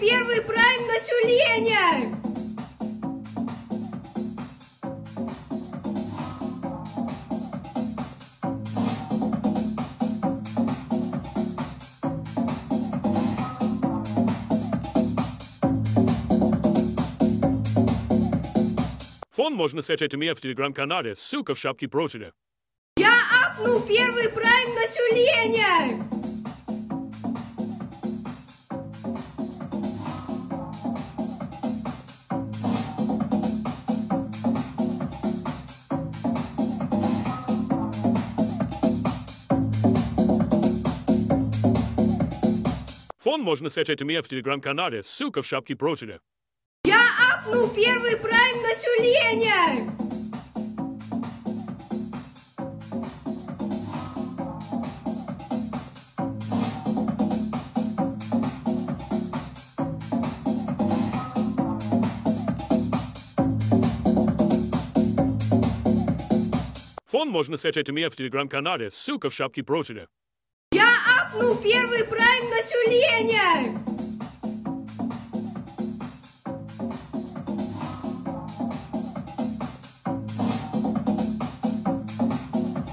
первый прайм на тюленя! Фон можно скачать у меня в телеграм-канале, ссылка в шапке профиля. Я апнул первый прайм на тюленя! Фон можно скачать у меня в телеграм-канале, ссылка в шапке профиля. Я апнул первый прайм на тюленя! Фон можно скачать у меня в телеграм-канале, ссылка в шапке профиля. Я апнул первый прайм на тюленя!